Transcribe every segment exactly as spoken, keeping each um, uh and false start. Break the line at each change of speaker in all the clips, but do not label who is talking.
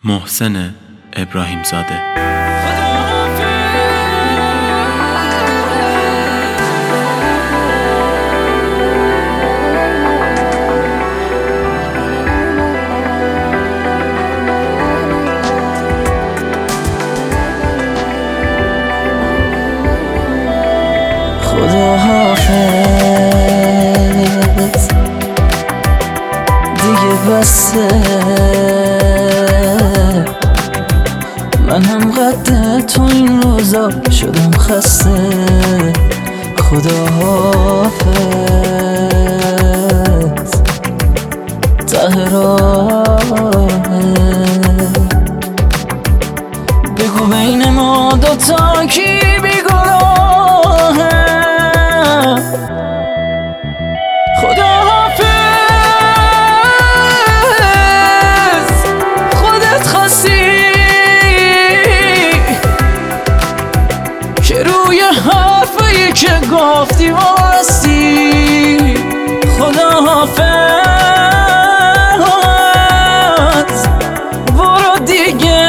محسن ابراهیم زاده.
خدا حافظ دیگه بسه، من هم قد تو این روزا شدم خسته. خدا حافظ ته راهه، بگو بین ما دوتا کی بیگناهه. خدا حافظ خودت خواستی که روی حرفایی که گفتی واستی. خدا حافظ برو دیگه،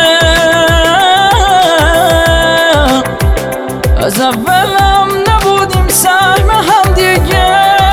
از اولم نبودیم سهم هم دیگه.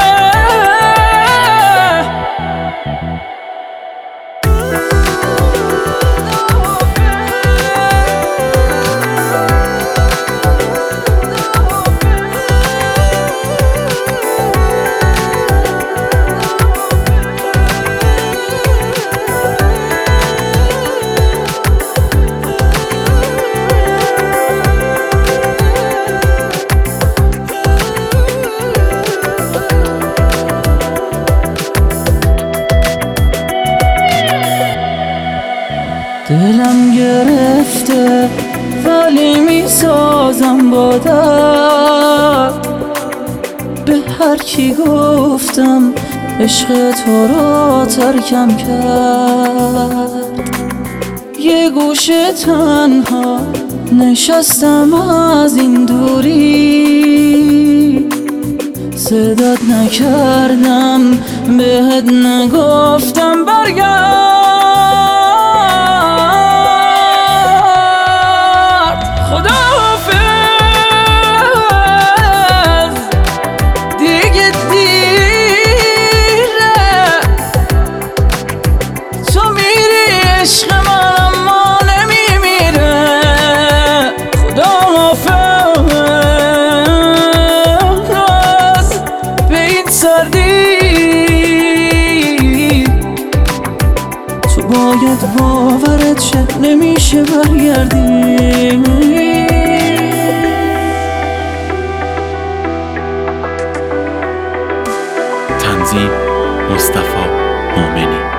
دلم گرفته ولی میسازم با درد، به هر کی گفتم عشق تو را ترکم کرد. یه گوشه تنها نشستم از این دوری، صدات نکردم بهت نگفتم برگرد. تو باید باورت شه نمیشه برگردی.
تنظیم مصطفی مومنی.